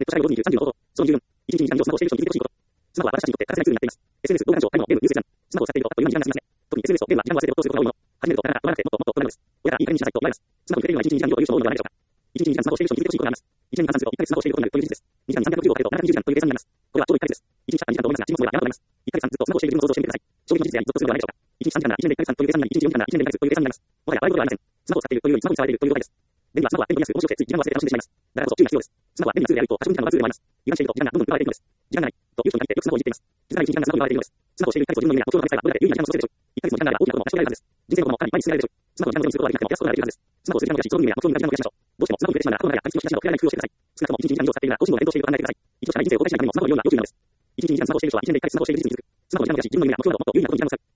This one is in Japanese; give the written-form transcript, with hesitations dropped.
社会を5、20、30の方法。その20分。1日に時間以上スマホをしている人に気づいてほしいこと。スマホは私たちにとって欠かせないツールになっています。SNS、動画上、タイムのゲーム、ニュース閲覧。スマホを使っていると、あっという間に時間が過ぎますね。特に SNS とゲームは時間を忘れて没頭することが多いもの。始めると体が止まらなくてもっと止まらないのです。親がいい加減にしなさいと言われます。スマホに触れるのは1日に時間以上という人も多いのではないでしょうか。1日に時間スマホをしている人に気づいてほしいことがあります。1年に換算すると1ヶ月スマホをしていることになるという事実です。2時間に360をかけると720時間という計算になります。これはちょうど1ヶ月です。1日たった2時間と思いますが、実物は長くなります。1ヶ月間ずっとスマホをしている自分を想像してみてください。衝撃の事実やにゾッとするのではないでしょうか。1日3時間なら1年で1ヶ月間という計算になり、1日4時間なら1年で2ヶ月という計算になります。もはや笑い事ではありません。スマホを使っているというよりスマホに触れているということです。便利はスマホは便利と見やすく面白くてつい時間を忘れて楽しんでしまいます。だからこそ注意が必要です。スマホは便利なツールであると過食時間のワンツールでもあります。油断していると時間がどんどん奪われていくのです。時間がないという人に限ってよくスマホをいじっています。実は1日間がスマホに奪われているのです。スマホをしている1ヶ月と自分の夢や目標のためさえばどれだけ有意義な時間を過ごせるでしょう。1ヶ月の時間があれば大きなことも成し遂げられるはずです。人生のことも他にいっぱいに進められるでしょう。スマホの時間を上手にすることができなくても増やすことができるはずです。スマホをする時間を増やし、その夢や目標に向かって時間を増やしましょう。どうしてもスマホに触れてしまうなら、後の長いや退屈のしなしなどを切らない工夫をしてください。少なくとも1日に時間以上使っているなら、ご自身の変動していると考えてください。一度しかない人生を後悔しないためにもスマホのような要注意なのです。1日に時間スマホをしている人は1年で1回スマホをしている人に気づく。スマホの時間を増やし、自分の夢や目標などもっと有意義なことに時間を使う。